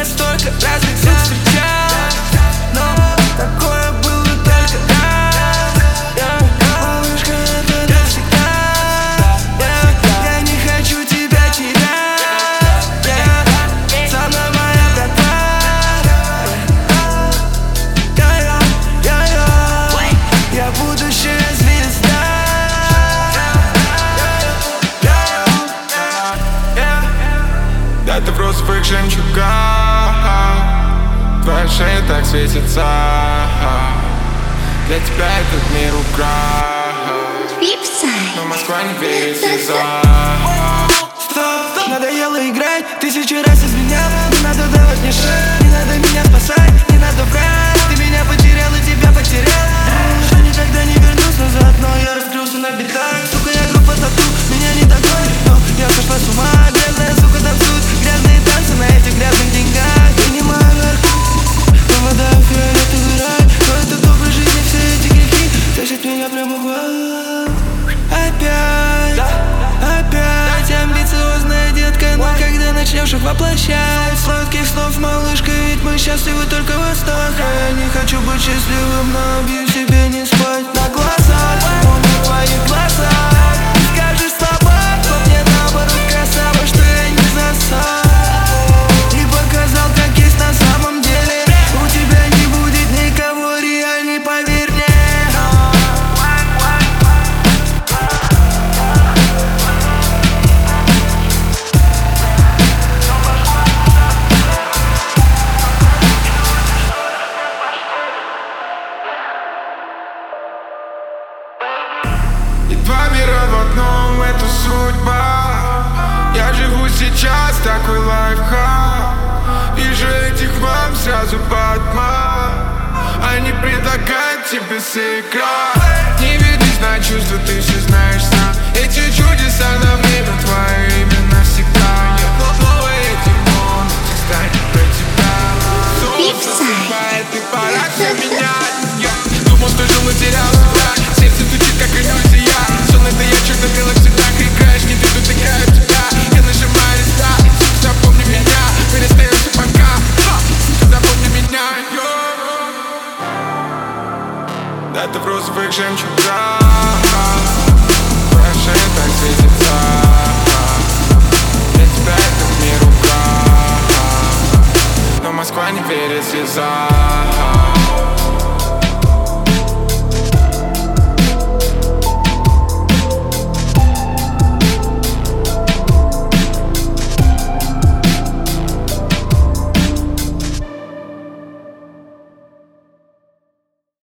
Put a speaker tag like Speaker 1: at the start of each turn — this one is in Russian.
Speaker 1: столько разных звезд встречал, но такое было только раз. Малышка, это навсегда. Я не хочу тебя терять. Со мной моя братва. Я будущая звезда. Да, ты в розовых жемчугах, твоя шея так светится. Для тебя этот мир украл, но Москва не верит в слеза. Стоп, надоело играть, 1000 раз изменял. Не надо давать мне шаг, не надо меня спасать, не надо врать. Ты меня потерял и тебя потерял. Что никогда не вернусь назад, но я раскрылся на битах. Сука, я группа тату, меня не догонит, но я сошла с ума. Грязная сука танцует, грязные танцы на этих грязных деньгах. Принимаю верх, попадаю в фиолетовый рай. Но это доброй жизни, все эти грехи тащат меня прямо в ад. Опять амбициозная детка, но когда начнешь их воплощать сладких снов, малышка, ведь мы счастливы только во снах. А я не хочу быть счастливым, но обью себе не спать на глазах. Он в твоих глазах. Скажи слова, но мне наоборот красава, что я не засал и показал, как есть на самом деле. У тебя не будет никого реальней, поверь мне. И два мира в одном, это судьба. Я живу сейчас, такой лайфхак. Вижу этих вам сразу подмах. Они предлагают тебе сыграть. Не ведись на чувства, ты все знаешь сам. Эти чудеса на время твое имя навсегда. Новые демоны станет про тебя. Солнце срывает, и пора все менять. Я думал, что жил, но терял себя. Сердце стучит, как иллюзия. Сон это я, черно-белых цветах. Играешь, не ты, дотыкаю тебя. Я нажимаю рестарт. Запомни меня, перестаешься пока. Запомни меня. Да, ты в розовых жемчугах, твоя шея так светится. Для тебя этот мир украл, но Москва не верит в слеза.